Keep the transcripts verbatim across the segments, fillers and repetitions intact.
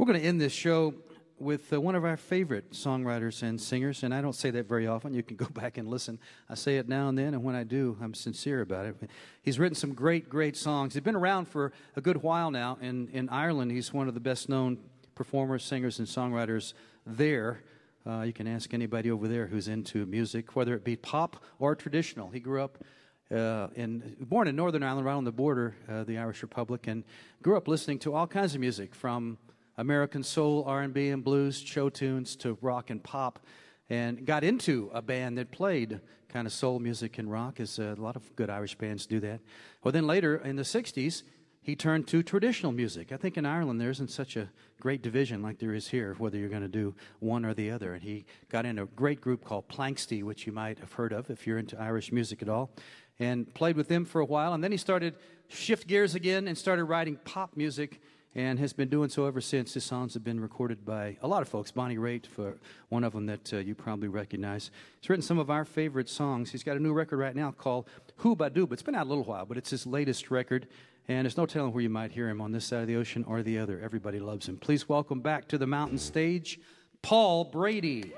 We're going to end this show with uh, one of our favorite songwriters and singers, and I don't say that very often. You can go back and listen. I say it now and then, and when I do, I'm sincere about it. He's written some great, great songs. He's been around for a good while now. In, in Ireland, he's one of the best-known performers, singers, and songwriters there. Uh, you can ask anybody over there who's into music, whether it be pop or traditional. He grew up uh, in, born in Northern Ireland, right on the border of the Irish Republic, and grew up listening to all kinds of music, from American soul, R and B, and blues, show tunes, to rock and pop, and got into a band that played kind of soul music and rock, as uh, a lot of good Irish bands do that. Well, then later, in the sixties, he turned to traditional music. I think in Ireland there isn't such a great division like there is here, whether you're going to do one or the other. And he got in a great group called Planxty, which you might have heard of if you're into Irish music at all, and played with them for a while. And then he started shift gears again and started writing pop music, and has been doing so ever since. His songs have been recorded by a lot of folks. Bonnie Raitt, for one of them that uh, you probably recognize. He's written some of our favorite songs. He's got a new record right now called Who Ba Doo. It's been out a little while, but it's his latest record, and there's no telling where you might hear him, on this side of the ocean or the other. Everybody loves him. Please welcome back to the mountain stage, Paul Brady.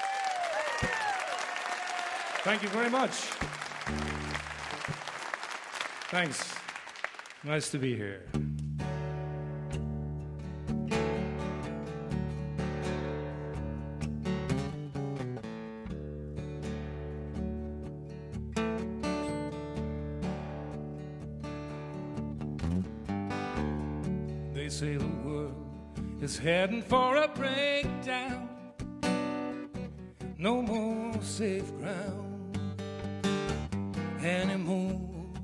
Thank you very much. Thanks. Nice to be here. They say the world is heading for a breakdown. No more safe ground anymore.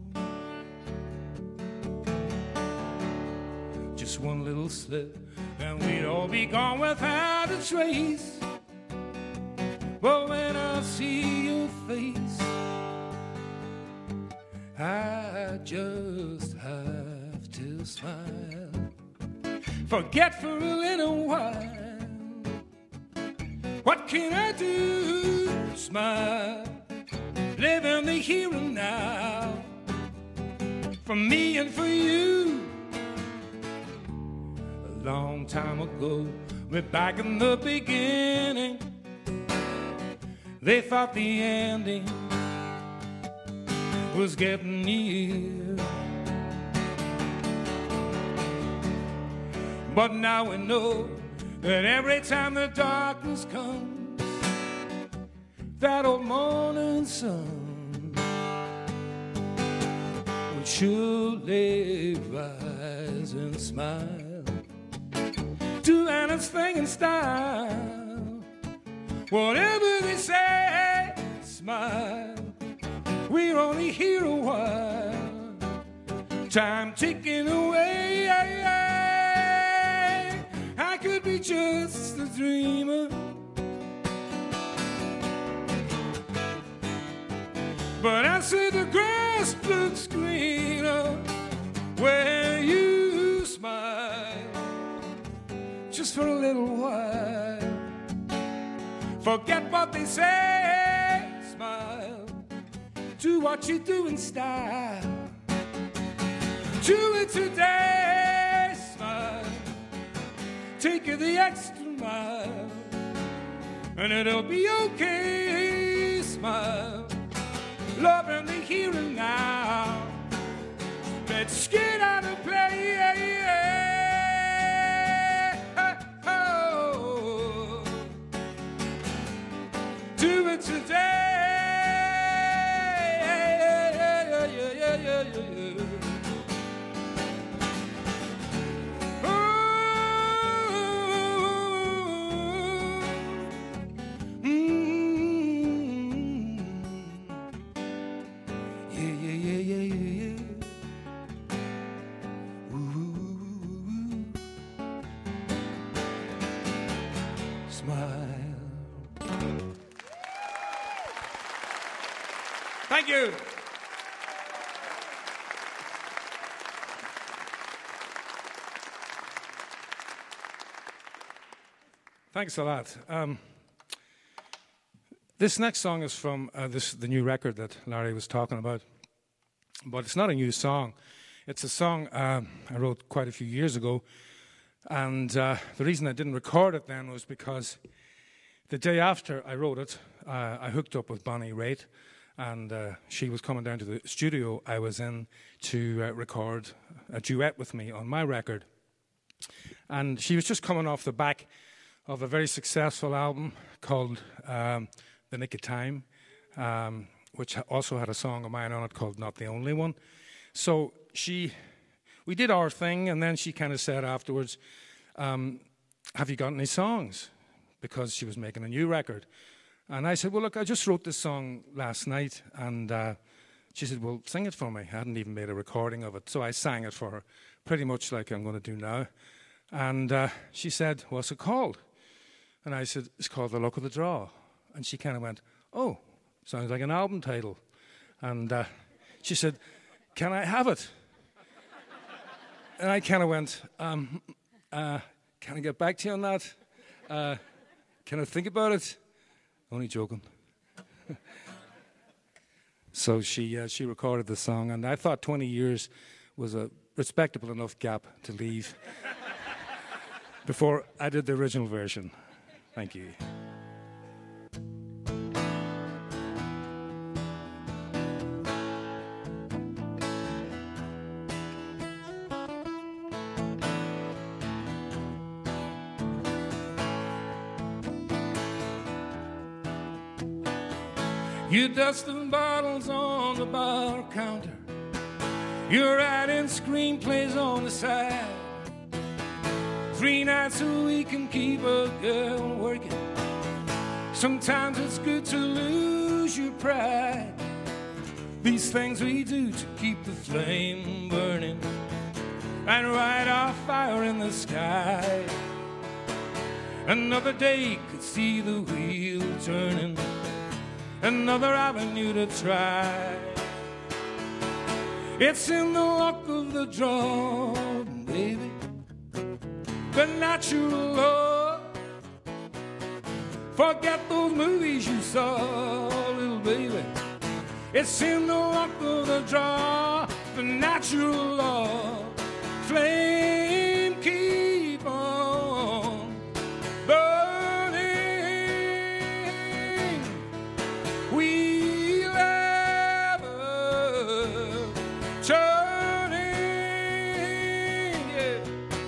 Just one little slip and we'd all be gone without a trace. But when I see your face, I just have to smile. Forget for a little while. What can I do? Smile. Live in the here and now. For me and for you. A long time ago, we're back in the beginning. They thought the ending was getting near. But now we know that every time the darkness comes, that old morning sun will surely rise and smile, do anything in style. Whatever they say, smile. We're only here a while, time ticking away. I could be just a dreamer, but I see the grass looks greener when you smile, just for a little while. Forget what they say, smile. Do what you do in style. Do it today, smile. Take the extra mile, and it'll be okay, smile. Love in the here and now. Let's get out and play. Oh, do it today. Thank you. Thanks a lot. Um, this next song is from uh, this the new record that Larry was talking about, but it's not a new song. It's a song um, I wrote quite a few years ago And uh, the reason I didn't record it then was because the day after I wrote it, uh, I hooked up with Bonnie Raitt, and uh, she was coming down to the studio I was in to uh, record a duet with me on my record. And she was just coming off the back of a very successful album called um, The Nick of Time, um, which also had a song of mine on it called Not the Only One. So she, we did our thing, and then she kind of said afterwards, um, have you got any songs? Because she was making a new record. And I said, well, look, I just wrote this song last night. And uh, she said, well, sing it for me. I hadn't even made a recording of it. So I sang it for her, pretty much like I'm going to do now. And uh, she said, what's it called? And I said, it's called The Luck of the Draw. And she kind of went, oh, sounds like an album title. And uh, she said, can I have it? And I kind of went, um, uh, can I get back to you on that? Uh, can I think about it? Only joking. So she uh, she recorded the song, and I thought twenty years was a respectable enough gap to leave before I did the original version. Thank you. You dusting bottles on the bar counter. You're writing screenplays on the side. Three nights a week can keep a girl working. Sometimes it's good to lose your pride. These things we do to keep the flame burning and light our fire in the sky. Another day could see the wheel turning, another avenue to try. It's in the luck of the draw, baby, the natural law. Forget those movies you saw, little baby. It's in the luck of the draw, the natural law. Flame keep on burning. We'll ever turning, yeah.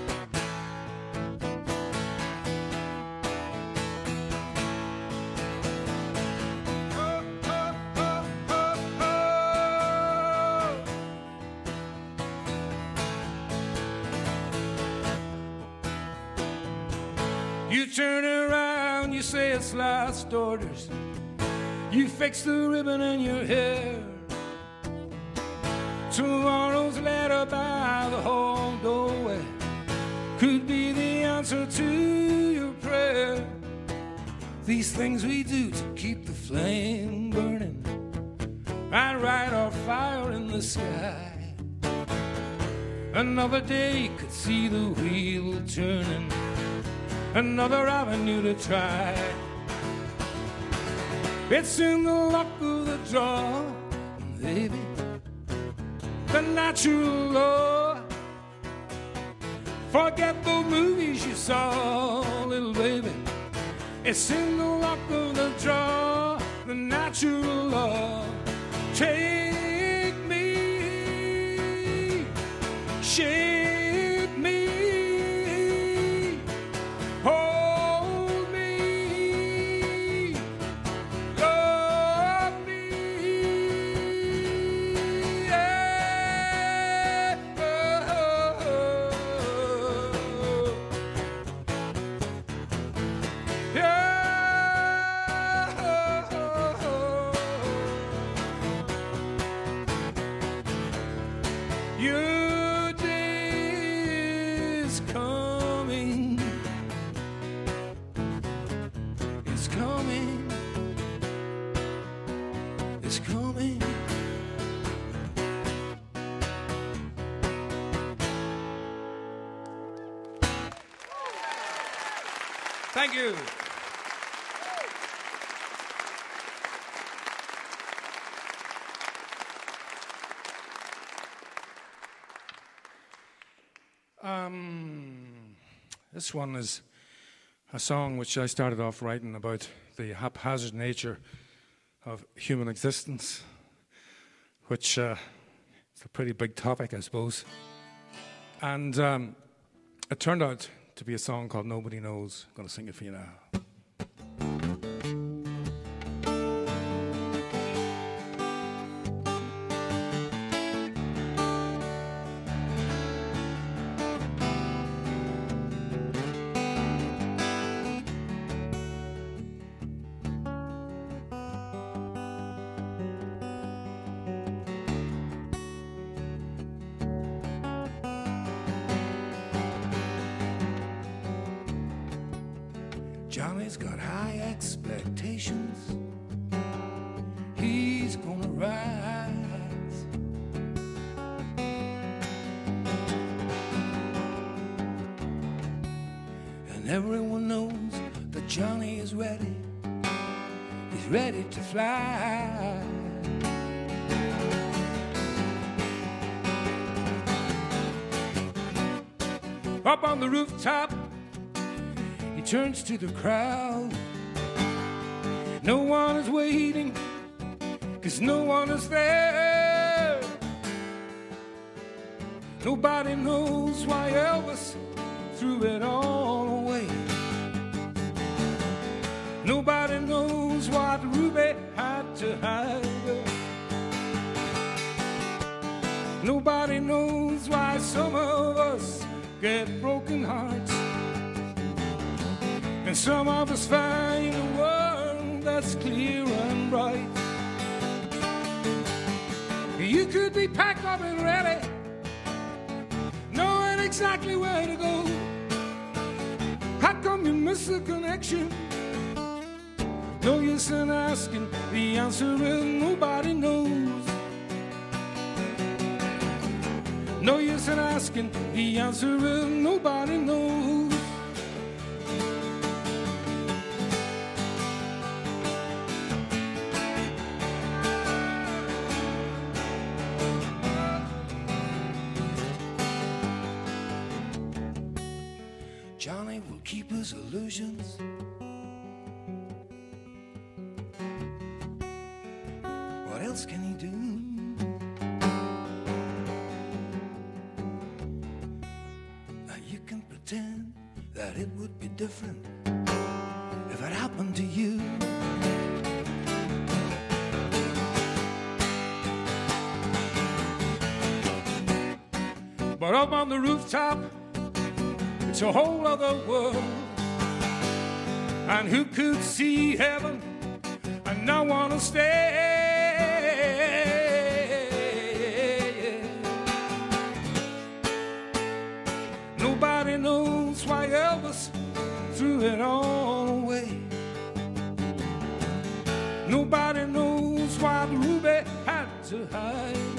Oh, oh, oh, oh, oh. You turn around, you say it's last orders. You fix the ribbon in your hair. Tomorrow's letter by the hall doorway could be the answer to your prayer. These things we do to keep the flame burning and light our fire in the sky. Another day could see the wheel turning, another avenue to try. It's in the luck of the draw, baby, the natural law. Forget the movies you saw, little baby. It's in the luck of the draw, the natural law. Take me, shape me, hold me, love me, yeah. Oh, oh, oh. Yeah. Oh, oh, oh. Your day is coming. It's coming. It's coming. Thank you. Um, This one is a song which I started off writing about the haphazard nature of human existence, which uh, is a pretty big topic, I suppose. And um, it turned out to be a song called Nobody Knows. I'm going to sing it for you now. Johnny's got high expectations. He's gonna rise. And everyone knows that Johnny is ready. He's ready to fly. Up on the rooftop, he turns to the crowd. No one is waiting, 'cause no one is there. Nobody knows why Elvis threw it all away. Nobody knows what Ruby had to hide. Nobody knows why some of us get broken hearts, and some of us find a world that's clear and bright. You could be packed up and ready, knowing exactly where to go. How come you miss the connection? No use in asking, the answer is nobody knows. No use in asking, the answer is nobody knows. Johnny will keep his illusions. What else can he do? Now you can pretend that it would be different if it happened to you. But up on the rooftop, it's a whole other world. And who could see heaven and not want to stay? Nobody knows why Elvis threw it all away. Nobody knows why Ruby had to hide.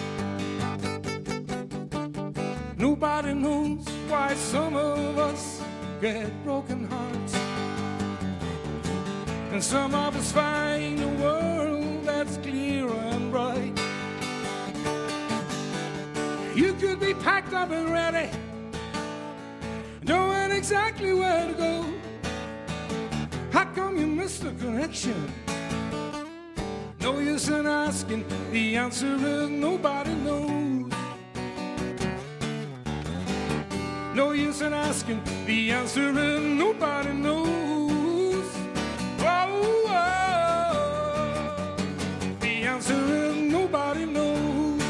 Nobody knows why some of us get broken hearts, and some of us find a world that's clear and bright. You could be packed up and ready, knowing exactly where to go. How come you missed the connection? No use in asking, the answer is nobody knows. No use in asking, the answer is nobody knows. Oh, oh, the answer is nobody knows.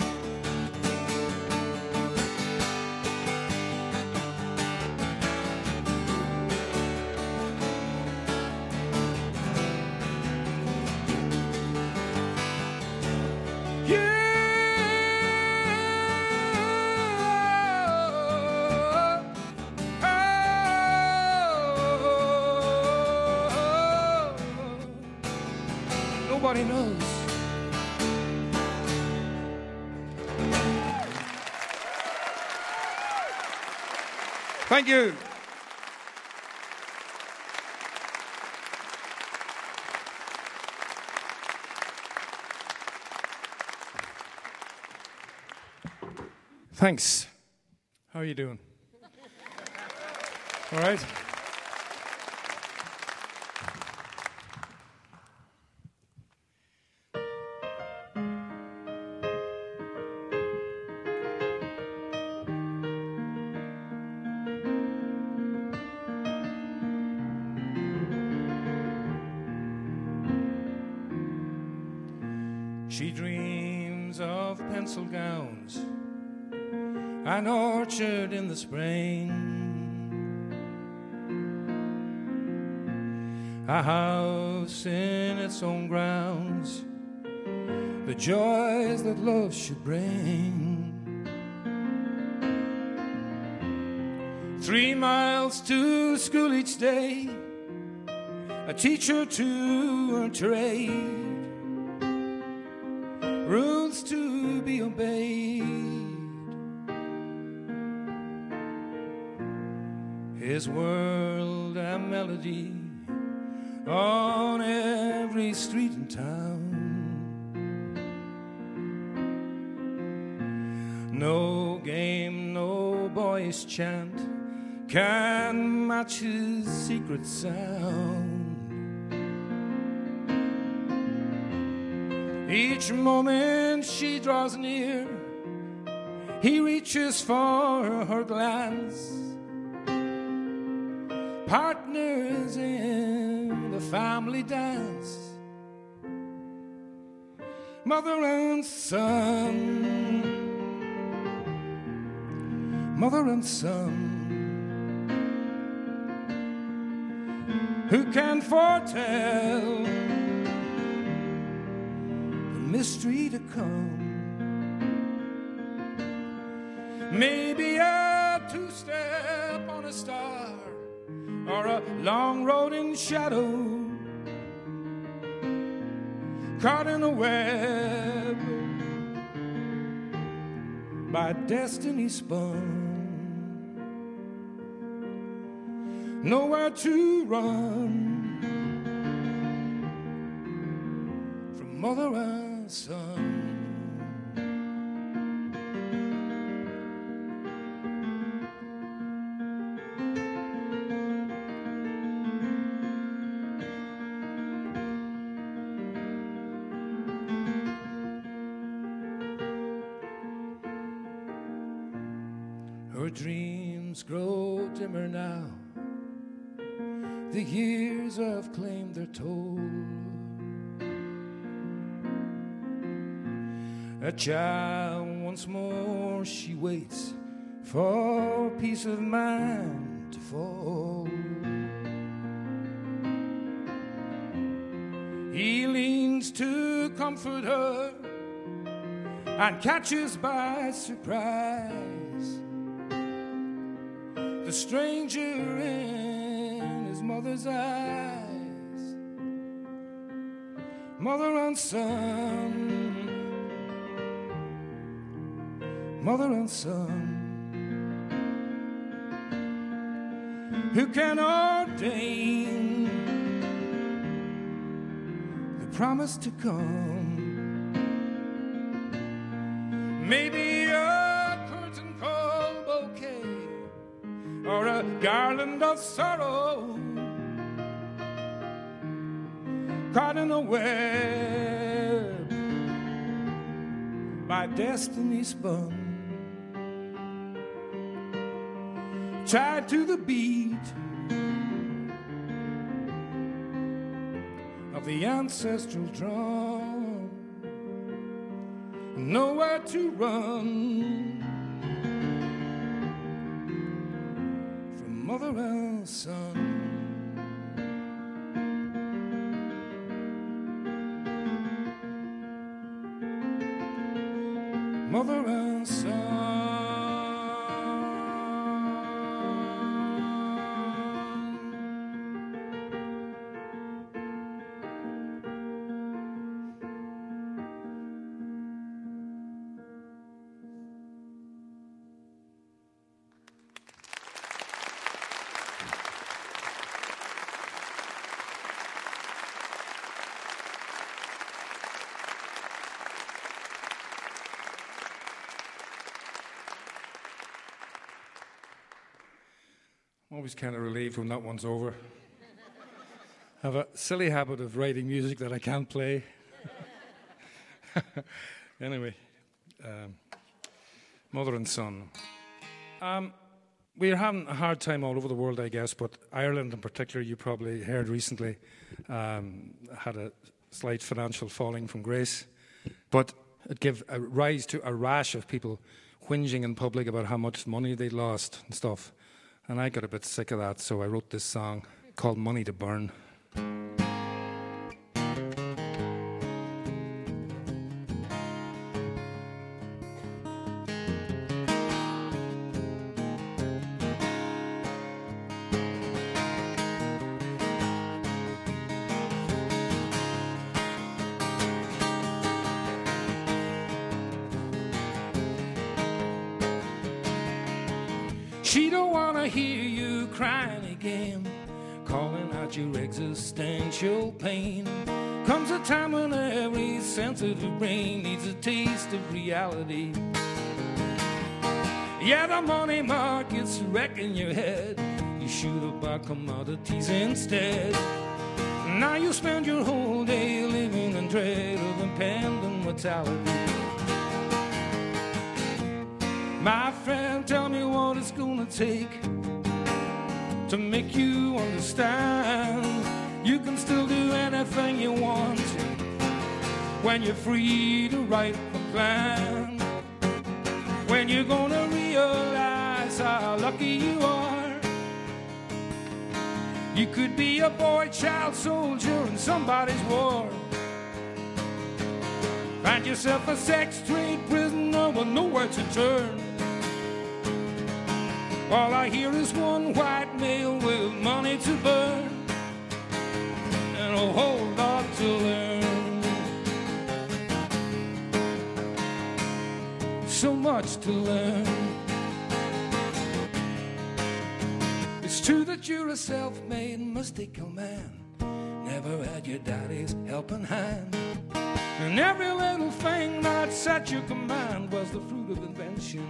Yeah. Nobody knows. Thank you. Thanks. How are you doing? All right. She dreams of pencil gowns, an orchard in the spring, a house in its own grounds, the joys that love should bring. Three miles to school each day, a teacher to her trade, rules to be obeyed, his world a melody on every street in town. No game, no boyish chant can match his secret sound. Each moment she draws near, he reaches for her glance, partners in the family dance, mother and son, mother and son. Who can foretell the mystery to come? Maybe a two-step on a star, or a long road in shadow, caught in a web by destiny spun. Nowhere to run from mother and son. Her dreams grow dimmer now, the years have claimed their toll. A child once more she waits for peace of mind to fall. He leans to comfort her and catches by surprise the stranger in his mother's eyes. Mother and son, mother and son, who can ordain the promise to come? Maybe a curtain call bouquet, or a garland of sorrow, caught in a web by destiny spun, tied to the beat of the ancestral drum. Nowhere to run from mother and son. Mother and son. Always kind of relieved when that one's over. I have a silly habit of writing music that I can't play. Anyway, um, mother and son. Um, we're having a hard time all over the world, I guess, but Ireland in particular, you probably heard recently, um, had a slight financial falling from grace. But it gave a rise to a rash of people whinging in public about how much money they'd lost and stuff. And I got a bit sick of that, so I wrote this song called Money to Burn. She don't wanna hear you crying again, calling out your existential pain. Comes a time when every sensitive brain needs a taste of reality. Yeah, the money market's wrecking your head. You should have bought commodities instead. Now you spend your whole day living in dread of impending mortality. My friend, tell me what it's gonna take to make you understand you can still do anything you want when you're free to write a plan. When you're gonna realize how lucky you are. You could be a boy child soldier in somebody's war. Find yourself a sex trade prisoner with nowhere to turn. All I hear is one white male with money to burn and a whole lot to learn. So much to learn. It's true that you're a self-made mystical man, never had your daddy's helping hand, and every little thing that's at your command was the fruit of invention.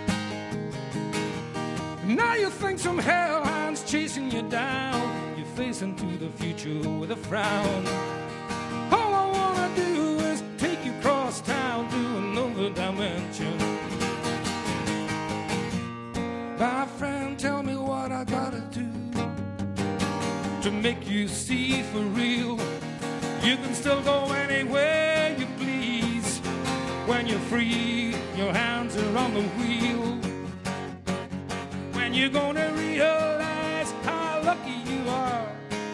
Now you think some hellhound's chasing you down. You're facing to the future with a frown. All I wanna do is take you across town to another dimension. My friend, tell me what I gotta do to make you see for real. You can still go anywhere you please when you're free, your hands are on the wheel. When you're gonna realize how lucky you are.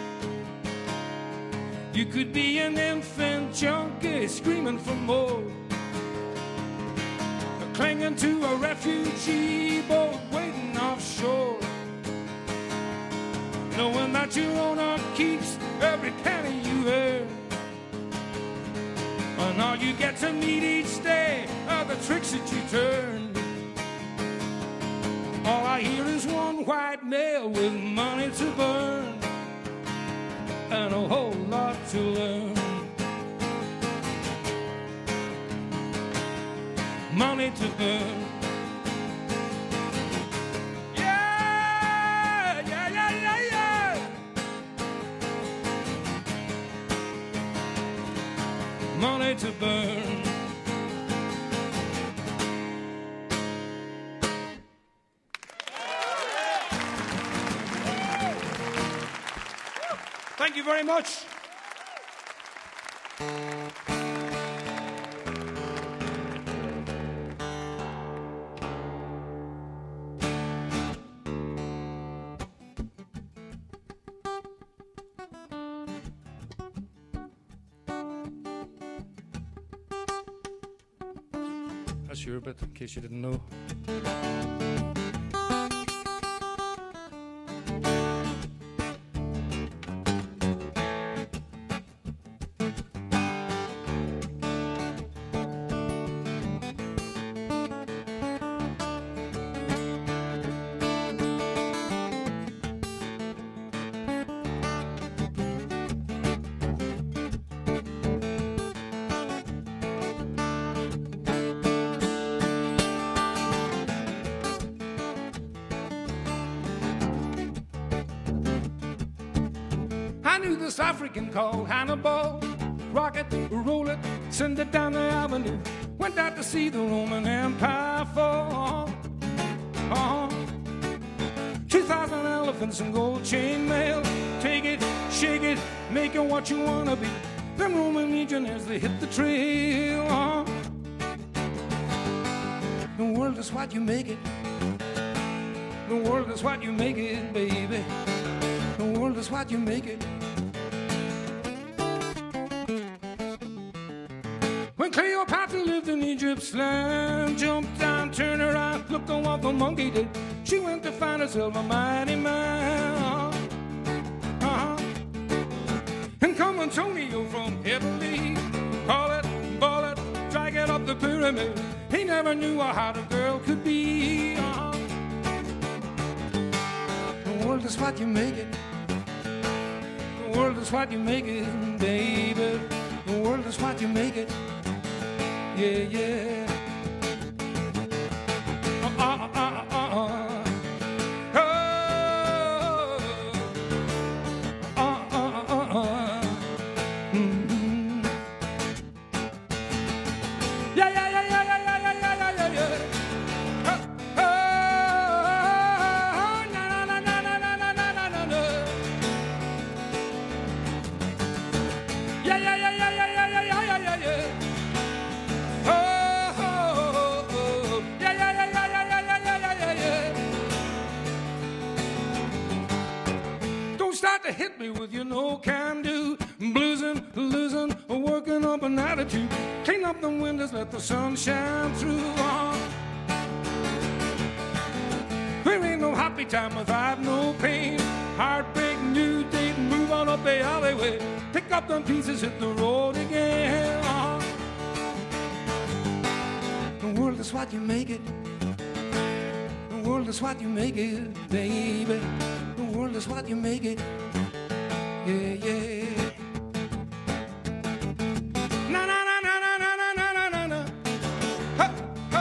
You could be an infant junkie screaming for more, clinging to a refugee boat waiting offshore, knowing that your owner keeps every penny you earn, and all you get to meet each day are the tricks that you turn. All I hear is one white male with money to burn and a whole lot to learn. Money to burn. Yeah, yeah, yeah, yeah, yeah. Money to burn. Thank you very much. That's your bit, in case you didn't know. I knew this African called Hannibal. Rock it, roll it, send it down the avenue. Went out to see the Roman Empire fall. Uh-huh. Two thousand elephants and gold chain mail. Take it, shake it, make it what you wanna be. Them Roman legionnaires, they hit the trail. Uh-huh. The world is what you make it. The world is what you make it, baby. The world is what you make it. When Cleopatra lived in Egypt's land, jumped down, turned around, looked on what the monkey did. She went to find herself a mighty man. Uh-huh. And come Antonio from Italy, call it, ball it, drag it up the pyramid. He never knew how hot a girl could be. Uh-huh. The world is what you make it. The world is what you make it, baby. The world is what you make it. Yeah, yeah. Uh, uh, uh, uh, uh. Oh, uh, uh, uh, uh. Mm-hmm. Yeah, yeah, yeah, yeah, yeah, yeah, yeah, yeah, yeah, yeah. Oh, oh, na, na, na, na, na, na, na, na, na. Yeah, yeah, yeah, yeah, yeah, yeah, yeah, yeah, yeah, yeah. Start to hit me with your no can do. Bluesing, losing, working up an attitude. Clean up the windows, let the sun shine through. Uh-huh. There ain't no happy time without no pain. Heartbreak, new date, move on up the alleyway. Pick up them pieces, hit the road again. Uh-huh. The world is what you make it. The world is what you make it, baby. The world is what you make it. Yeah, yeah. Na na na na na na na na na na. Ha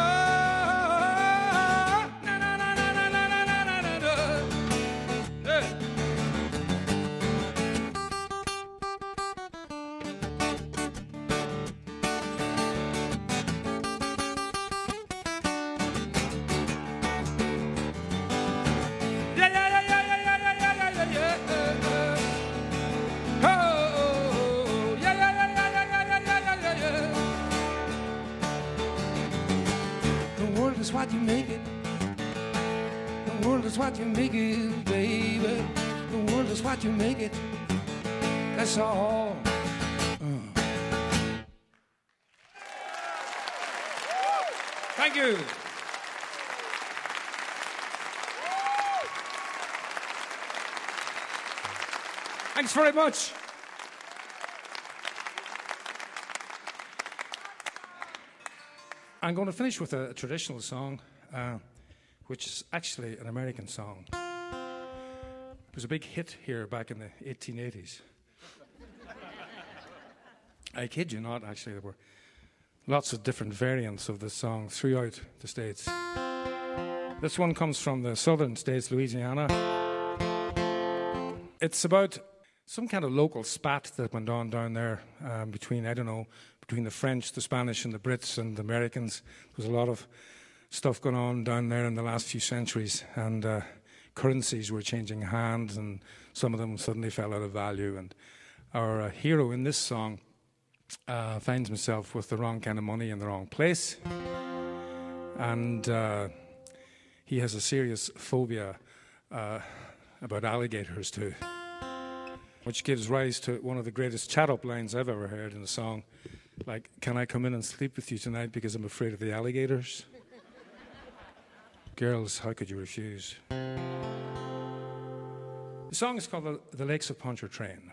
ha. Na na na na na na na na na na. Hey. What you make it. The world is what you make it, baby. The world is what you make it. That's all. Uh. Thank you. Thanks very much. I'm going to finish with a, a traditional song, uh, which is actually an American song. It was a big hit here back in the eighteen eighties. I kid you not, actually, there were lots of different variants of this song throughout the States. This one comes from the southern states, Louisiana. It's about some kind of local spat that went on down there um, between, I don't know, between the French, the Spanish, and the Brits and the Americans. There was a lot of stuff going on down there in the last few centuries, and uh, currencies were changing hands, and some of them suddenly fell out of value. And our uh, hero in this song uh, finds himself with the wrong kind of money in the wrong place, and uh, he has a serious phobia uh, about alligators too, which gives rise to one of the greatest chat-up lines I've ever heard in a song. Like, can I come in and sleep with you tonight because I'm afraid of the alligators? Girls, how could you refuse? The song is called The, the Lakes of Pontchartrain.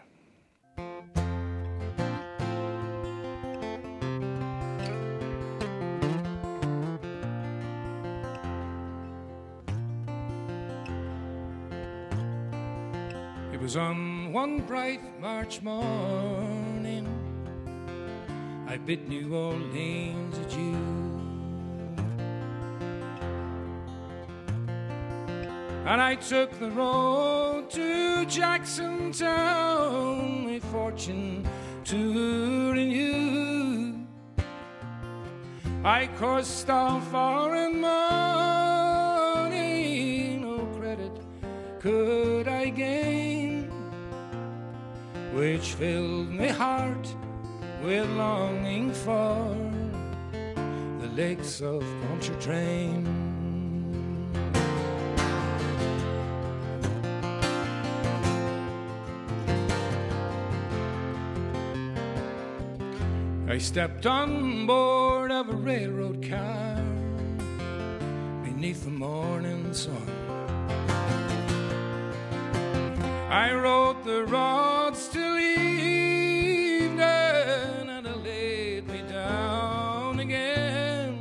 It was on one bright March morning I bid New Orleans adieu. and I took the road to Jackson Town, my fortune to renew. I cursed all foreign money, no credit could I gain, which filled my heart with longing for the lakes of Pontchartrain. I stepped on board of a railroad car beneath the morning sun. I rode the roads till evening, and it laid me down again.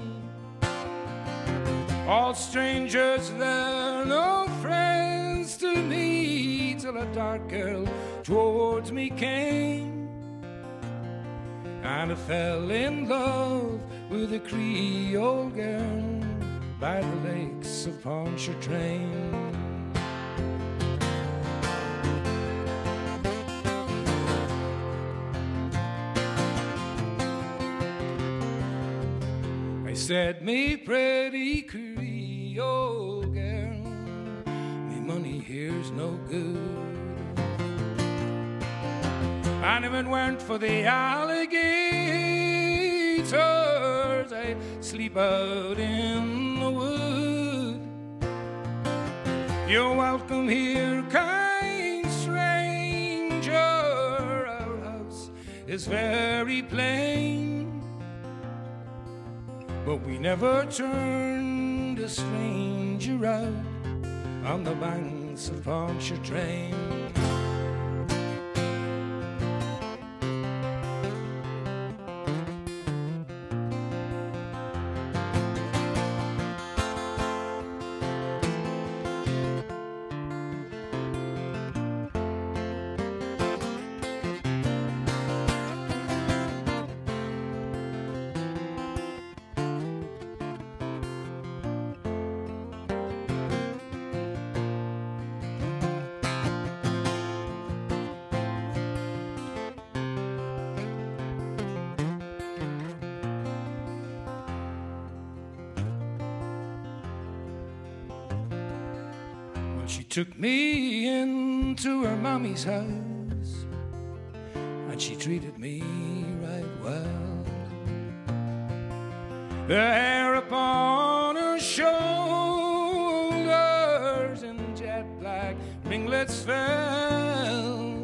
All strangers there, no friends to me, till a dark girl towards me came. And I fell in love with a Creole girl by the lakes of Pontchartrain. I said, me pretty Creole girl, me money here's no good. And if it weren't for the alligators, I'd sleep out in the wood. You're welcome here, kind stranger. Our house is very plain, but we never turned a stranger out on the banks of Pontchartrain. She took me into her mommy's house, and she treated me right well. The hair upon her shoulders in jet black ringlets fell.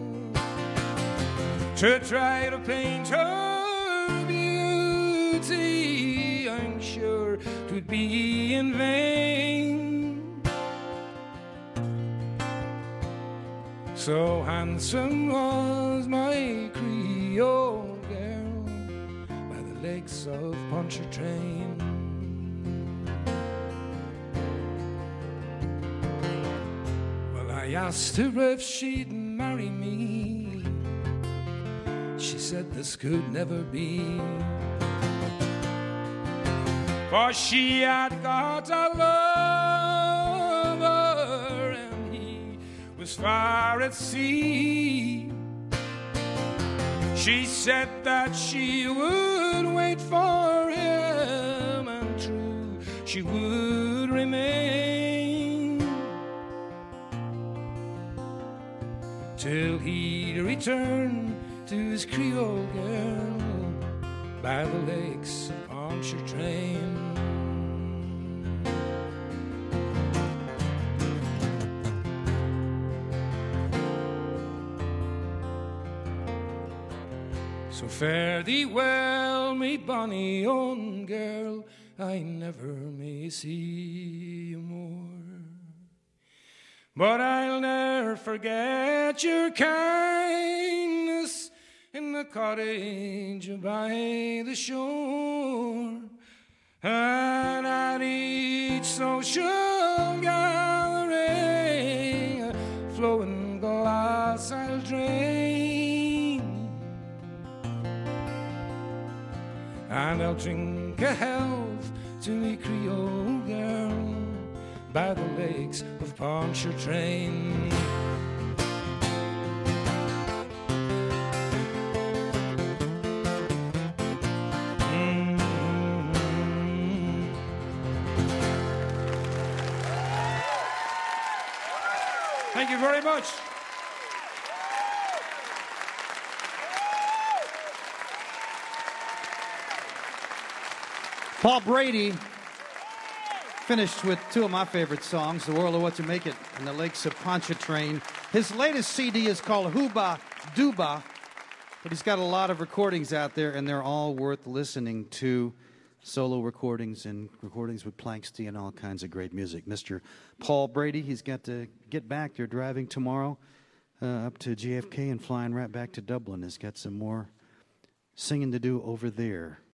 To try to paint her beauty, I'm sure 'twould be in vain. So handsome was my Creole girl by the lakes of Pontchartrain. Well, I asked her if she'd marry me. She said this could never be, for she had got a lover and he was far at sea. She said that she would wait for him, and true she would remain till he'd return to his Creole girl by the lakes of Pontchartrain. So fare thee well, me bonny own girl, I never may see you more. But I'll ne'er forget your kindness in the cottage by the shore, and at each social gathering a flowing glass I'll drain, and I'll drink a health to me Creole girl by the lakes of Pontchartrain. Thank you very much. Paul Brady finished with two of my favorite songs, The World of What You Make It and The Lakes of Pontchartrain. His latest C D is called Hooba Dooba, but he's got a lot of recordings out there, and they're all worth listening to. Solo recordings and recordings with Planksty and all kinds of great music. Mister Paul Brady, he's got to get back. They're driving tomorrow uh, up to J F K and flying right back to Dublin. He's got some more singing to do over there.